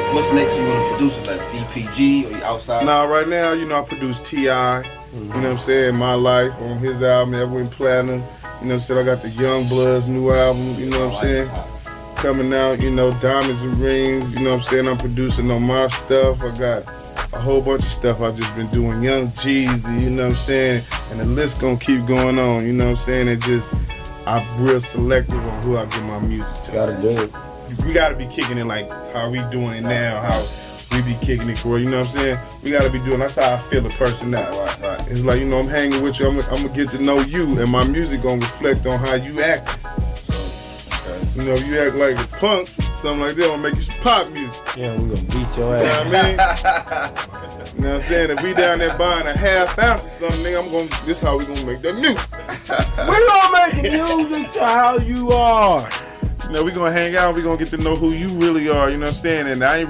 what's next you want to produce? Like DPG or you outside? Nah, right now, you know, I produce T.I., you know what I'm saying, My Life on his album, that went platinum. You know what I'm saying, I got the Young Bloods new album, you know what I'm saying, coming out, you know, Diamonds and Rings, you know what I'm saying, I'm producing on my stuff. I got a whole bunch of stuff I've just been doing, Young Jeezy, you know what I'm saying, and the list gonna keep going on, you know what I'm saying, it just, I'm real selective on who I give my music to. Gotta do it. We gotta be kicking it like how we doing it now, how we be kicking it for, you know what I'm saying? We gotta be doing, that's how I feel the person now. Right. It's like, you know, I'm hanging with you, I'm gonna get to know you, and my music gonna reflect on how you act. Okay. You know, if you act like a punk, something like that, I'm gonna make you some pop music. Yeah, we gonna beat your You know ass. what I mean? You know what I'm saying? If we down there buying a half ounce or something, nigga, this how we gonna make that music. We gonna make music to how you are. You know, we gonna hang out, we gonna get to know who you really are, you know what I'm saying? And I ain't